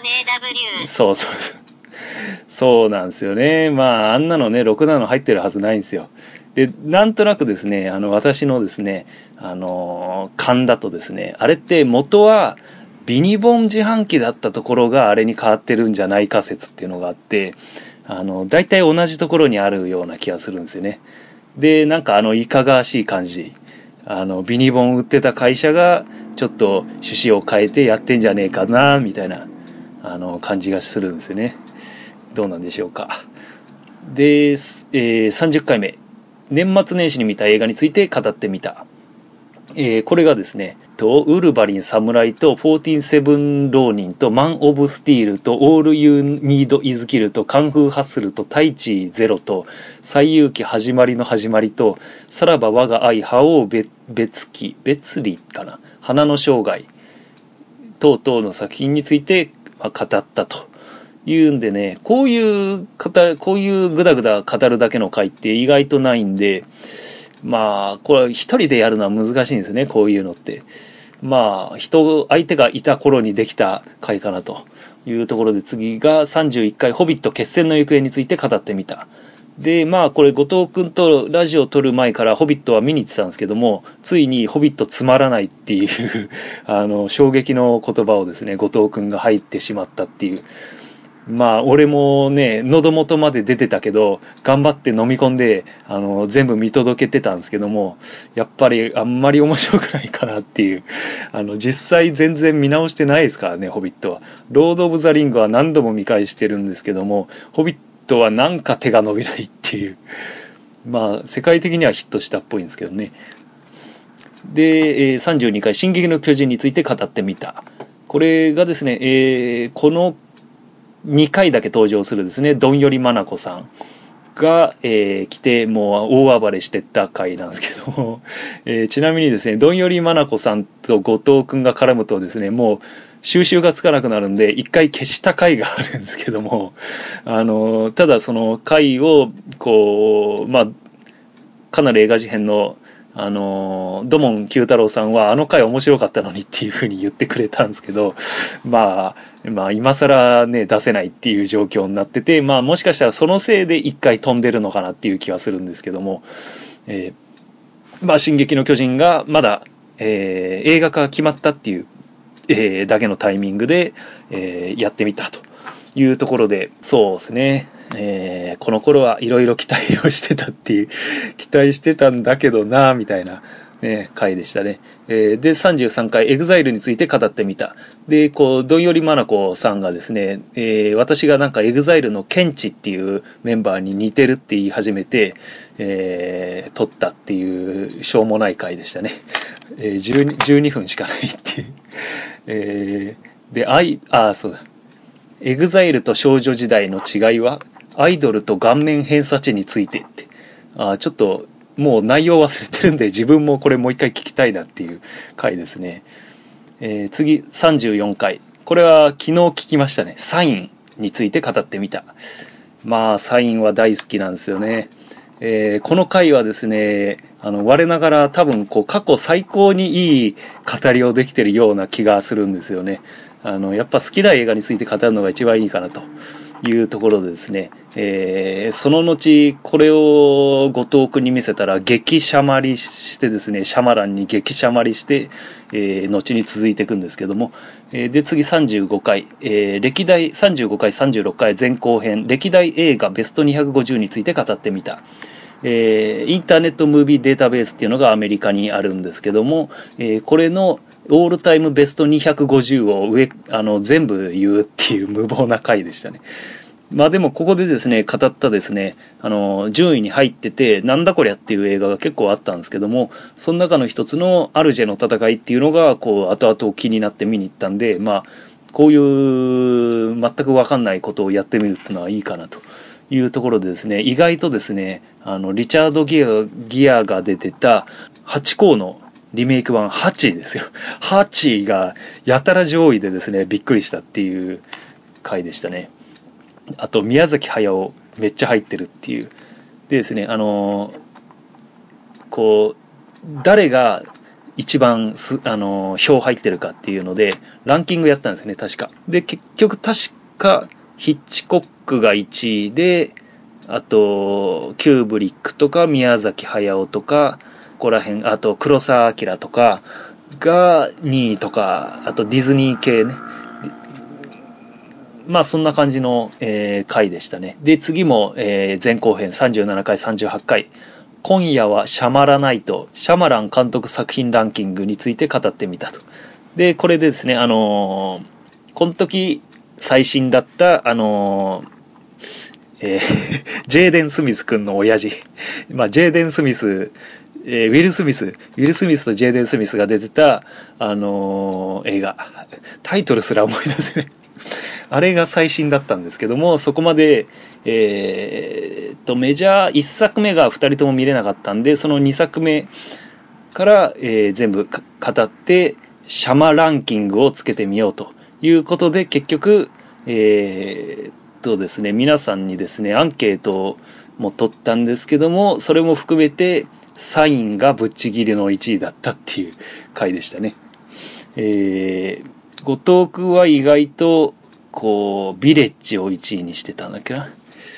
ね ダブリュー。 そうそうそうなんですよね。まああんなのねろくなの入ってるはずないんですよ。でなんとなくですね、あの私のですねあの勘だとですね、あれって元はビニボン自販機だったところがあれに変わってるんじゃないか説っていうのがあって、あの大体同じところにあるような気がするんですよね。でなんかあのいかがわしい感じ、あのビニボン売ってた会社がちょっと趣旨を変えてやってんじゃねえかなみたいなあの感じがするんですよね。どうなんでしょうか。で、えー、さんじゅっかいめ、年末年始に見た映画について語ってみた。えー、これがですねとウルヴァリン侍とフォーティーンセブン浪人とマン・オブ・スティールとオール・ユー・ニード・イズ・キルとカンフー・ハッスルとタイチ・ゼロと最遊記始まりの始まりとさらば我が愛覇王別記別離かな花の生涯等々の作品について語ったというんでね、こういう語こういうグダグダ語るだけの回って意外とないんで、まあこれ一人でやるのは難しいんですね、こういうのって。まあ人相手がいた頃にできた回かなというところで、次がさんじゅういっかいホビット決戦の行方について語ってみた。でまあこれ後藤くんとラジオを撮る前からホビットは見に行ってたんですけども、ついにホビットつまらないっていうあの衝撃の言葉をですね後藤くんが入ってしまったっていう。まあ俺もね喉元まで出てたけど頑張って飲み込んであの全部見届けてたんですけども、やっぱりあんまり面白くないかなっていう。あの実際全然見直してないですからね、ホビットは。ロード・オブ・ザ・リングは何度も見返してるんですけども、ホビットはなんか手が伸びないっていう。まあ世界的にはヒットしたっぽいんですけどね。でさんじゅうにかい進撃の巨人について語ってみた。これがですね、えー、このにかいだけ登場するですねどんよりまなこさんが、えー、来てもう大暴れしてった回なんですけども、えー、ちなみにですねどんよりまなこさんと後藤くんが絡むとですねもう収集がつかなくなるんで一回消した回があるんですけども、あのただその回をこうまあかなり映画事変のあの土門九太郎さんはあの回面白かったのにっていう風に言ってくれたんですけど、まあまあ今更ね出せないっていう状況になってて、まあもしかしたらそのせいで一回飛んでるのかなっていう気はするんですけども、えー、まあ進撃の巨人がまだ、えー、映画化が決まったっていう、えー、だけのタイミングで、えー、やってみたというところで、そうですね。えー、この頃はいろいろ期待をしてたっていう期待してたんだけどなみたいな、ね、回でしたね。えー、でさんじゅうさんかいエグザイルについて語ってみた。でこうどんよりまなこさんがですね、えー、私がなんかエグザイルのケンチっていうメンバーに似てるって言い始めて、えー、撮ったっていうしょうもない回でしたね。えー、じゅうに, じゅうにふんしかないっていう、えー、であいあそうだエグザイルと少女時代の違いはアイドルと顔面偏差値についてって、あちょっともう内容忘れてるんで自分もこれもう一回聞きたいなっていう回ですね。えー、次さんじゅうよんかい、これは昨日聞きましたね。サインについて語ってみた。まあサインは大好きなんですよね。えー、この回はですねあの我ながら多分こう過去最高にいい語りをできてるような気がするんですよね。あのやっぱ好きな映画について語るのが一番いいかなというところでですね、えー、その後これを後藤君に見せたら激シャマりしてですね、シャマランに激シャマりして、えー、後に続いていくんですけども、えー、で次さんじゅうごかい、えー、歴代さんじゅうごかいさんじゅうろっかい前後編歴代映画ベストにひゃくごじゅうについて語ってみた。えー、インターネットムービーデータベースっていうのがアメリカにあるんですけども、えー、これのオールタイムベストにひゃくごじゅうを上あの全部言うっていう無謀な回でしたね。まあでもここでですね語ったですねあの順位に入っててなんだこりゃっていう映画が結構あったんですけども、その中の一つのアルジェの戦いっていうのがこう後々気になって見に行ったんで、まあこういう全く分かんないことをやってみるっていうのはいいかなというところでですね、意外とですねあのリチャード・ギア、ギアが出てたハチ公のリメイク版ハチですよ。ハチがやたら上位でですねびっくりしたっていう回でしたね。あと宮崎駿めっちゃ入ってるっていうでですね、あのー、こう誰が一番すあの票入ってるかっていうのでランキングやったんですね確か。で結局確かヒッチコックがいちいで、あとキューブリックとか宮崎駿とかここら辺、あと黒澤明とかがにいとか、あとディズニー系ね、まあそんな感じの、えー、回でしたね。で次も、えー、前後編さんじゅうななかいさんじゅうはちかい、今夜はシャマラナイト、シャマラン監督作品ランキングについて語ってみたと。でこれでですね、あのー、この時最新だったあのーえー、ジェーデン・スミス君の親父まあジェーデン・スミス、えー、ウィル・スミスウィル・スミスとジェーデン・スミスが出てた、あのー、映画、タイトルすら思い出せないあれが最新だったんですけども、そこまで、えー、とメジャーいっさくめがふたりとも見れなかったんで、そのにさくめから、えー、全部語ってシャマランキングをつけてみようということで、結局えー、っとですね皆さんにですねアンケートも取ったんですけども、それも含めてサインがぶっちぎりのいちいだったっていう回でしたね。えー、後藤君は意外とこうビレッジをいちいにしてたんだっけな。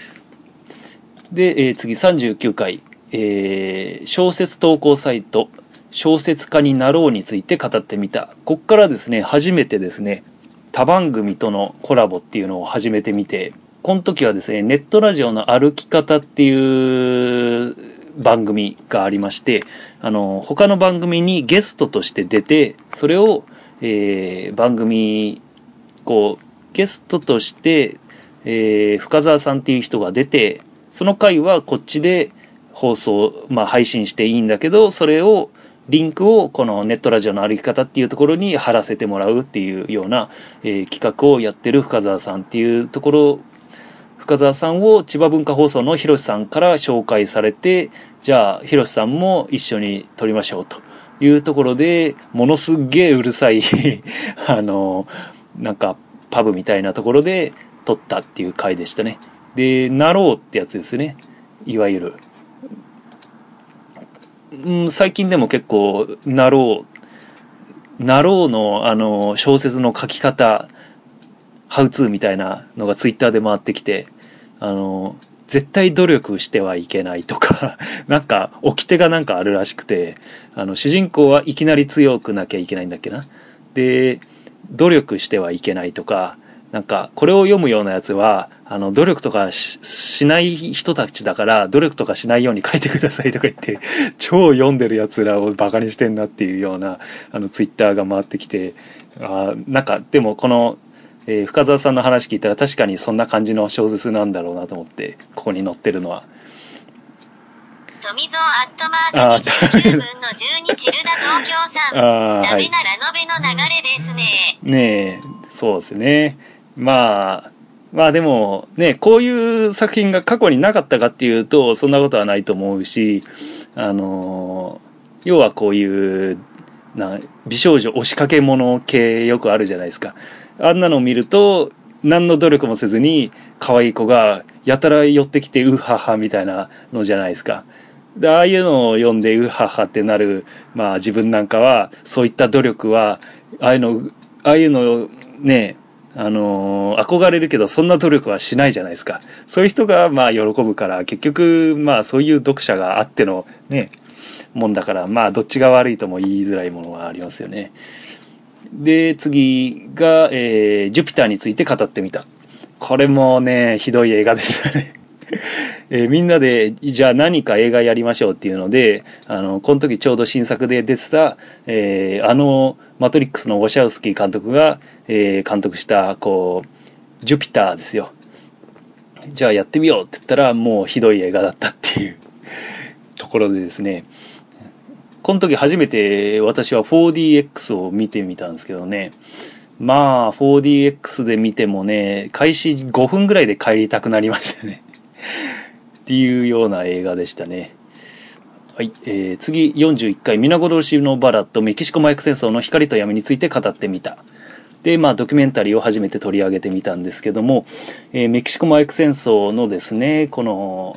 で、えー、次さんじゅうきゅうかい、えー、小説投稿サイト小説家になろうについて語ってみた。こっからですね初めてですね他番組とのコラボっていうのを始めてみて、この時はですねネットラジオの歩き方っていう番組がありまして、あの他の番組にゲストとして出て、それを、えー、番組こうゲストとして、えー、深澤さんっていう人が出て、その回はこっちで放送、まあ、配信していいんだけど、それをリンクをこのネットラジオの歩き方っていうところに貼らせてもらうっていうような、えー、企画をやってる深澤さんっていうところ、深澤さんを千葉文化放送のひろしさんから紹介されて、じゃあひろしさんも一緒に撮りましょうというところで、ものすっげえうるさいあのなんかパブみたいなところで撮ったっていう回でしたね。でなろうってやつですね、いわゆる。うん、最近でも結構なろうなろうのあの小説の書き方ハウツーみたいなのがツイッターで回ってきて、あの絶対努力してはいけないとかなんか掟がなんかあるらしくて、あの主人公はいきなり強くなきゃいけないんだっけな。で努力してはいけないとか、なんかこれを読むようなやつはあの努力とか し, しない人たちだから努力とかしないように書いてくださいとか言って超読んでるやつらをバカにしてんなっていうようなあのツイッターが回ってきて、あなんかでもこの、えー、深澤さんの話聞いたら確かにそんな感じの小説なんだろうなと思って、ここに載ってるのは富蔵アットマークにじゅうきゅうぶんのじゅうにチルダ東京さん、ダメなラノベの流れですね。 ねえ、そうですね。まあまあでもね、こういう作品が過去になかったかっていうとそんなことはないと思うし、あの要はこういうな美少女押しかけ者系よくあるじゃないですか。あんなのを見ると何の努力もせずに可愛い子がやたら寄ってきてウッハッハみたいなのじゃないですか。でああいうのを読んでウッハッハってなる、まあ自分なんかはそういった努力はああいうのああいうのね、あのー、憧れるけどそんな努力はしないじゃないですか。そういう人がまあ喜ぶから、結局まあそういう読者があってのねもんだから、まあどっちが悪いとも言いづらいものはありますよね。で次が、えー、ジュピターについて語ってみた。これもねひどい映画でしたねえー、みんなでじゃあ何か映画やりましょうっていうので、あのこの時ちょうど新作で出てた、えー、あのマトリックスのウォシャウスキー監督が、えー、監督したこうジュピターですよ。じゃあやってみようって言ったらもうひどい映画だったっていうところでですね、この時初めて私は フォーディーエックス を見てみたんですけどね、まあ フォーディーエックス で見てもね開始ごふんぐらいで帰りたくなりましたねっていうような映画でしたね。はい、えー、次よんじゅういっかい皆殺しのバラッドメキシコ麻薬戦争の光と闇について語ってみた。でまあドキュメンタリーを初めて取り上げてみたんですけども、えー、メキシコ麻薬戦争のですねこの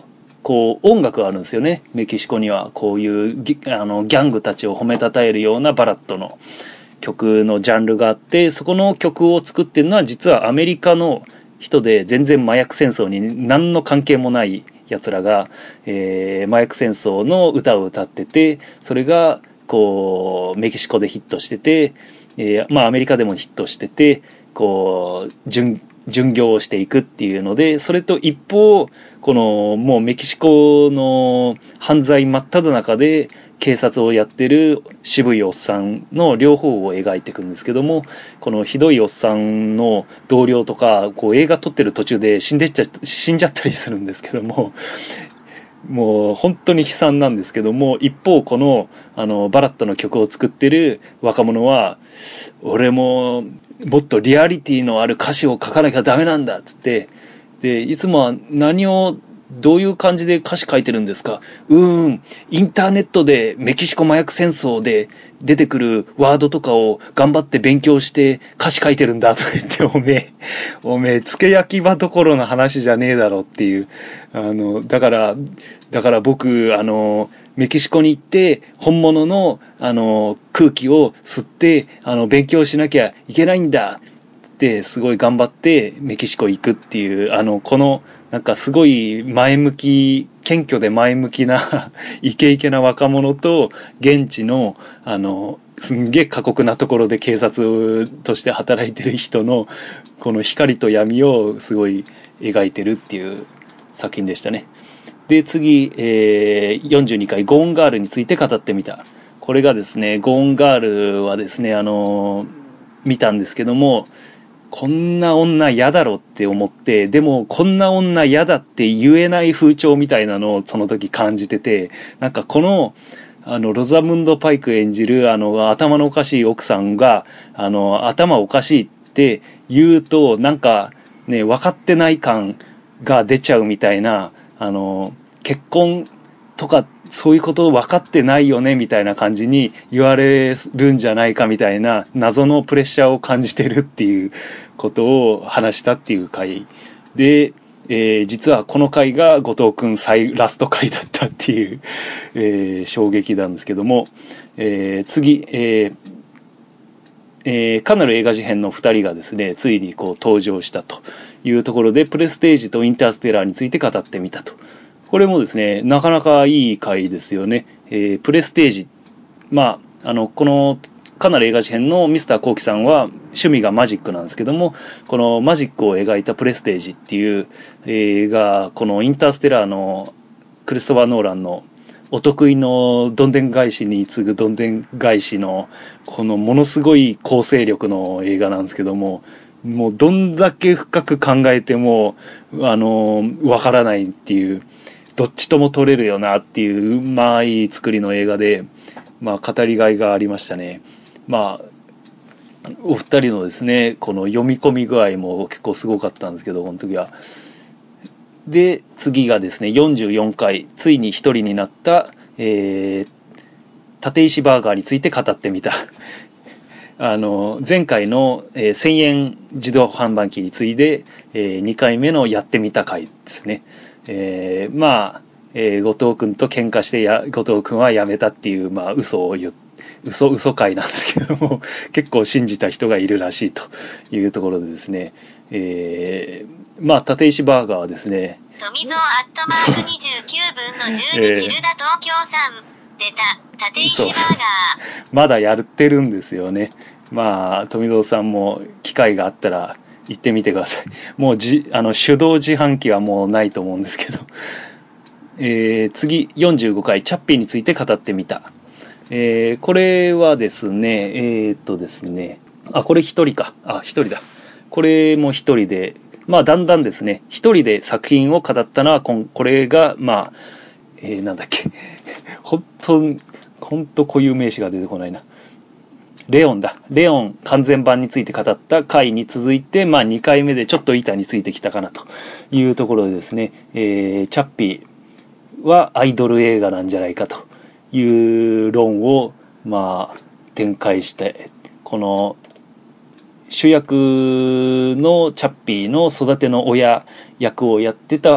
こう音楽があるんですよね。メキシコにはこういうギあのギャングたちを褒めたたえるようなバラッドの曲のジャンルがあって、そこの曲を作ってるのは実はアメリカの人で、全然麻薬戦争に何の関係もないやつらが、えー、麻薬戦争の歌を歌ってて、それがこうメキシコでヒットしてて、えー、まあアメリカでもヒットしてて、こう巡巡業をしていくっていうので、それと一方このもうメキシコの犯罪真っ只中で警察をやってる渋いおっさんの両方を描いていくんですけども、このひどいおっさんの同僚とかこう映画撮ってる途中で死んでっちゃ死んじゃったりするんですけども、もう本当に悲惨なんですけども、一方このあのバラッドの曲を作ってる若者は、俺ももっとリアリティのある歌詞を書かなきゃダメなんだっつって、でいつもは何をどういう感じで歌詞書いてるんですか。うーん、インターネットでメキシコ麻薬戦争で出てくるワードとかを頑張って勉強して歌詞書いてるんだとか言って、おめえおめえつけ焼き場どころの話じゃねえだろっていう、あのだからだから僕あのメキシコに行って本物のあの空気を吸ってあの勉強しなきゃいけないんだってすごい頑張ってメキシコ行くっていう、あのこのなんかすごい前向き、謙虚で前向きなイケイケな若者と、現地のあのすんげえ過酷なところで警察として働いてる人のこの光と闇をすごい描いてるっていう作品でしたね。で次、えー、よんじゅうにかいゴーンガールについて語ってみた。これがですね、ゴーンガールはですね、あの見たんですけども、こんな女嫌だろって思って、でもこんな女嫌だって言えない風潮みたいなのをその時感じてて、なんかこのあのロザムンド・パイク演じるあの頭のおかしい奥さんがあの頭おかしいって言うと、なんかね分かってない感が出ちゃうみたいな、あの結婚とかそういうこと分かってないよねみたいな感じに言われるんじゃないかみたいな謎のプレッシャーを感じてるっていうことを話したっていう回で、えー、実はこの回が後藤くん最ラスト回だったっていう、えー、衝撃なんですけども、えー、次、えーえー、カナル映画事変のふたりがですねついにこう登場したというところで、プレステージとインターステラーについて語ってみたと。これもですねなかなかいい回ですよね。えー、プレステージ、まああのこのカナル映画事変のミスターコウキさんは趣味がマジックなんですけども、このマジックを描いたプレステージっていう映画、このインターステラーのクリストファー・ノーランのお得意のどんでん返しに次ぐどんでん返しのこのものすごい構成力の映画なんですけども、もうどんだけ深く考えてもあのわからないっていう、どっちとも撮れるよなっていううまい作りの映画で、まあ語りがいがありましたね。まあお二人のですねこの読み込み具合も結構すごかったんですけど、この時は。で次がですねよんじゅうよんかいついに一人になった、えー、立石バーガーについて語ってみたあの前回の、えー、せんえん自動販売機に次いで、えー、にかいめのやってみた回ですね。えー、まあ、えー、後藤君と喧嘩してや後藤君は辞めたっていう、まあ嘘を言って嘘嘘回なんですけども結構信じた人がいるらしいというところでですね、えー、まあ立石バーガーはですね、 富蔵アットマークにじゅうきゅうぶんのじゅうにチルダ東京さん出た立石バーガーまだやってるんですよね。まあ富蔵さんも機会があったら行ってみてください。もうじあの手動自販機はもうないと思うんですけど、えー、次よんじゅうごかいチャッピーについて語ってみた。えー、これはですねえー、っとですねあこれ一人かあ一人だこれも一人で、まあだんだんですね一人で作品を語ったのはこんこれがまあ、えー、なんだっけ本当本当固有名詞が出てこないな。レオンだレオン完全版について語った回に続いて、まあにかいめでちょっと板についてきたかなというところでですね、えー、チャッピーはアイドル映画なんじゃないかという論をまあ展開して、この主役のチャッピーの育ての親役をやってた、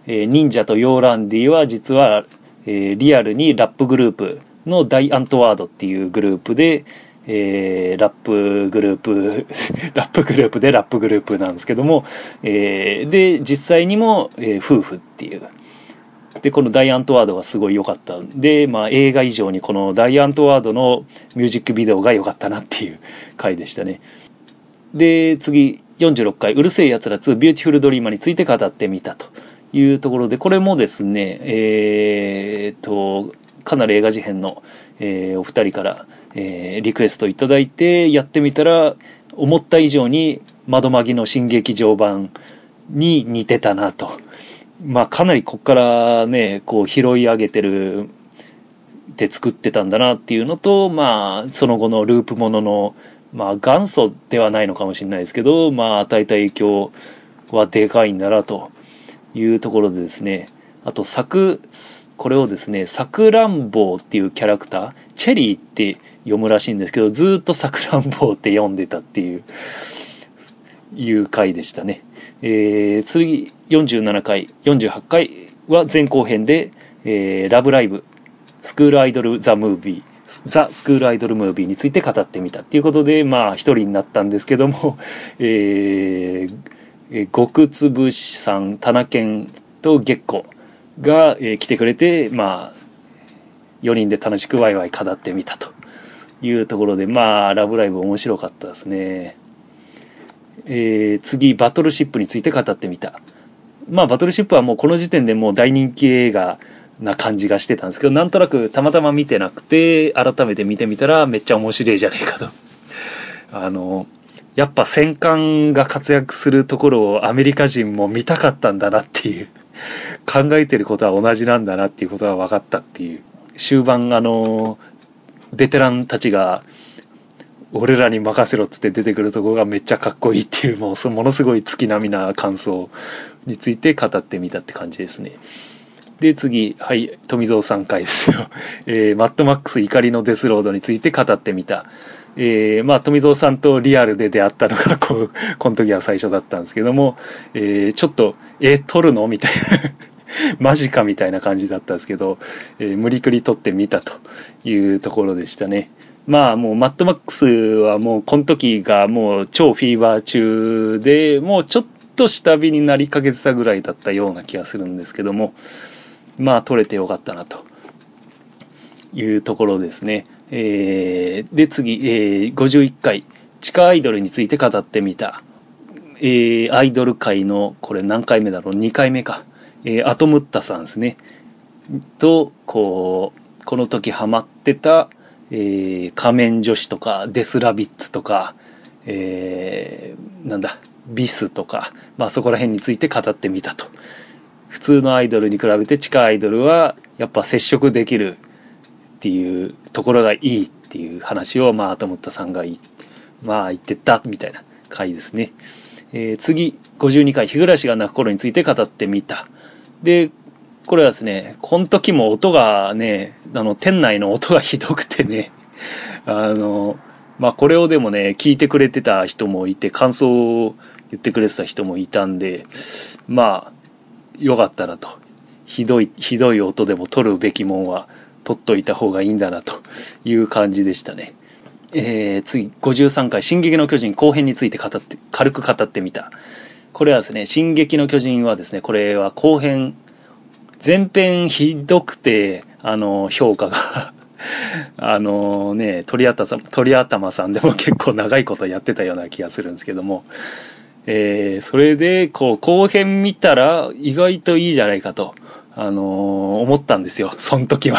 えー、忍者とヨーランディは実は、えー、リアルにラップグループのダイアントワードっていうグループで、えー、ラップグループラップグループでラップグループなんですけども、えー、で実際にも、えー、夫婦っていうでこのダイアントワードがすごい良かったで、まあ、映画以上にこのダイアントワードのミュージックビデオが良かったなっていう回でしたね。で次よんじゅうろっかいうるせえやつらツービューティフルドリーマーについて語ってみたというところで、これもですねえー、っとかなり映画事変の、えー、お二人から、えー、リクエストいただいてやってみたら思った以上に窓マギの新劇場版に似てたなと。まあかなりこっからねこう拾い上げてるで作ってたんだなっていうのと、まあその後のループもののまあ元祖ではないのかもしれないですけど、まあ与えた影響はでかいんだなというところでですね、あと作これをですねさくらんぼうっていうキャラクターチェリーって読むらしいんですけど、ずっとさくらんぼうって読んでたっていういう回でしたね。えー、次よんじゅうななかいよんじゅうはちかいは前後編で、えー、ラブライブスクールアイドルザムービーザ・スクールアイドルムービーについて語ってみたっていうことで、まあ一人になったんですけども、えー、極つぶしさん、タナケンと月子が、えー、来てくれて、まあよにんで楽しくワイワイ語ってみたというところで、まあラブライブ面白かったですね。えー、次バトルシップについて語ってみた。まあバトルシップはもうこの時点でもう大人気映画な感じがしてたんですけど、なんとなくたまたま見てなくて改めて見てみたらめっちゃ面白いじゃねえかとあのやっぱ戦艦が活躍するところをアメリカ人も見たかったんだなっていう考えてることは同じなんだなっていうことが分かったっていう。終盤あのベテランたちが俺らに任せろっつって出てくるところがめっちゃかっこいいっていう、もうものすごい月並みな感想について語ってみたって感じですね。で次はい富蔵さんかいですよ、えー、マッドマックス怒りのデスロードについて語ってみた。えー、まあ富蔵さんとリアルで出会ったのがこうこの時は最初だったんですけども、えー、ちょっとえー、撮るのみたいなマジかみたいな感じだったんですけど、えー、無理くり撮ってみたというところでしたね。まあもうマッドマックスはもうこの時がもう超フィーバー中で、もうちょっと下火になりかけてたぐらいだったような気がするんですけども、まあ撮れてよかったなというところですね。えー、で次、えー、ごじゅういっかい地下アイドルについて語ってみた。えー、アイドル界のこれ何回目だろうにかいめか、えー、アトムッタさんですねとこうこの時ハマってた、えー、仮面女子とかデスラビッツとか、えー、なんだビスとか、まあそこら辺について語ってみたと。普通のアイドルに比べて地下アイドルはやっぱ接触できるっていうところがいいっていう話をまあと思ったさんがまあ言ってたみたいな回ですね。えー、次ごじゅうにかい日暮が泣く頃について語ってみた。でこれはですねこの時も音がねあの店内の音がひどくてねあのまあこれをでもね聞いてくれてた人もいて感想を言ってくれてた人もいたんで、まあよかったなと。ひどいひどい音でも取るべきもんは取っといた方がいいんだなという感じでしたね。えー、次ごじゅうさんかい進撃の巨人後編について語って軽く語ってみた。これはですね進撃の巨人はですねこれは後編前編ひどくてあの評価があのね鳥頭さん鳥頭さんでも結構長いことやってたような気がするんですけども、えー、それでこう後編見たら意外といいじゃないかと、あのー、思ったんですよその時は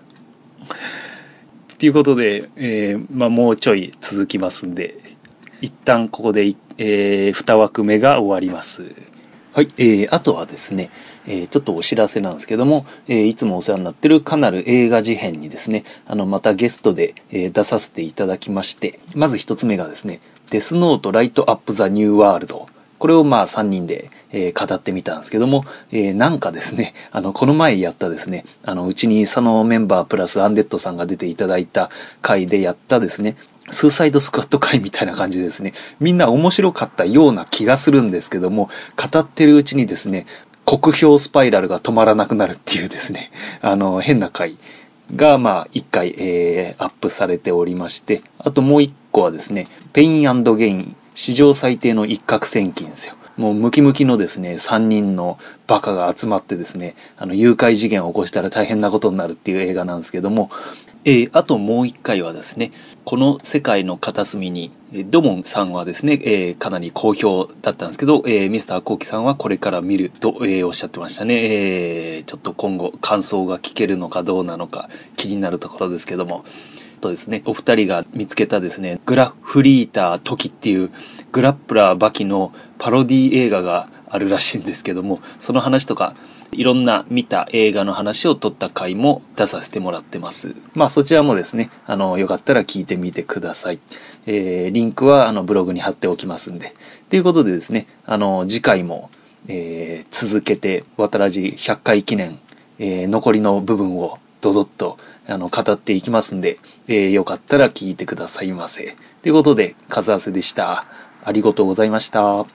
ということで、えーまあ、もうちょい続きますんで一旦ここで、えー、に枠目が終わります。はい、えー、あとはですね、えー、ちょっとお知らせなんですけども、えー、いつもお世話になってるカナル映画事変にですねあのまたゲストで、えー、出させていただきまして、まず一つ目がですねデスノートライトアップザニューワールド、これをまあさんにんで、えー、語ってみたんですけども、えー、なんかですねあのこの前やったですねあのうちにそのメンバープラスアンデッドさんが出ていただいた回でやったですねスーサイドスクワット回みたいな感じでですねみんな面白かったような気がするんですけども、語ってるうちにですね酷評スパイラルが止まらなくなるっていうですね、あの、変な回が、まあ、一回、えー、アップされておりまして、あともう一個はですね、ペイン&ゲイン、史上最低の一攫千金ですよ。もうムキムキのですね、さんにんのバカが集まってですね、あの、誘拐事件を起こしたら大変なことになるっていう映画なんですけども、えー、あともう一回はですね、この世界の片隅に、ドモンさんはですね、えー、かなり好評だったんですけど、えー、ミスターコウキさんはこれから見ると、えー、おっしゃってましたね。えー、ちょっと今後感想が聞けるのかどうなのか気になるところですけども、とですね、お二人が見つけたですね、グラフリータートキっていうグラップラーバキのパロディ映画があるらしいんですけども、その話とかいろんな見た映画の話を撮った回も出させてもらってます。まあそちらもですね、あのよかったら聞いてみてください。えー、リンクはあのブログに貼っておきますんで。ということでですね、あの次回も、えー、続けてわたらじひゃっかい記念、えー、残りの部分をドドッとあの語っていきますんで、えー、よかったら聞いてくださいませ。ということで、数合わせでした。ありがとうございました。